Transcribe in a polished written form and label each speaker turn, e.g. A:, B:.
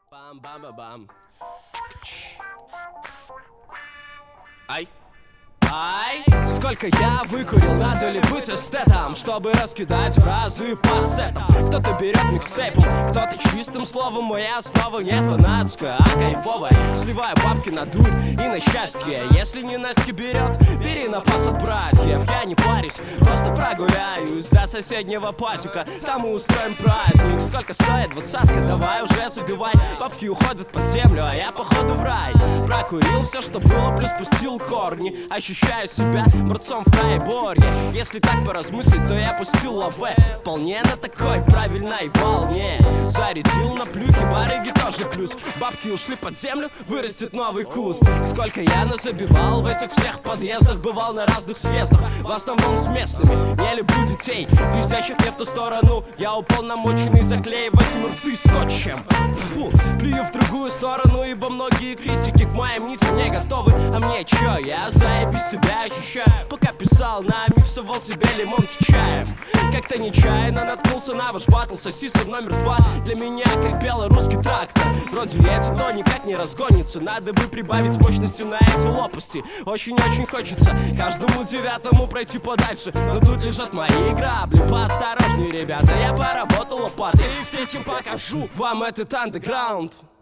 A: Бам-бам-бам. Ай. Ай, сколько я выкурил, надо ли быть эстетом, чтобы раскидать фразы по сетам. Кто-то берет микстейпом, кто-то чистым словом. Моя основа не фанатская, а кайфовая. Сливаю бабки на дурь и на счастье. Если не Настя берет, бери на пас от братьев. Я не парюсь, просто прогуляюсь до соседнего патика, там мы устроим праздник. Сколько стоит двадцатка, давай уже забивай. Бабки уходят под землю, а я походу в рай. Прокурил все, что было, плюс пустил корни. Ощущаю себя борцом в тайборье. Если так поразмыслить, то я пустил лаве вполне на такой правильной волне. Зарядил на плюхи, барыги тоже плюс. Бабки ушли под землю, вырастет новый куст. Сколько я назабивал в этих всех подъездах. Бывал на разных съездах, в основном с местными. Не люблю детей, пиздящих не в ту сторону. Я уполномоченный заклеивать им рты скотчем. Фу, плюю в другую сторону, ибо многие критики к моим нитям не готовы. А мне чё, я заебись себя ощущаю. Пока писал, намиксовал себе лимон с чаем. Как-то нечаянно наткнулся на ваш батл сосисов номер 2. Для меня как белорусский трактор. Вроде едет, но никак не разгонится. Надо бы прибавить мощности на эти лопасти. Очень-очень хочется каждому девятому пройти подальше. Но тут лежат мои грабли. Поосторожней, ребята, я поработал лопатой и в третьем покажу вам этот андеграунд.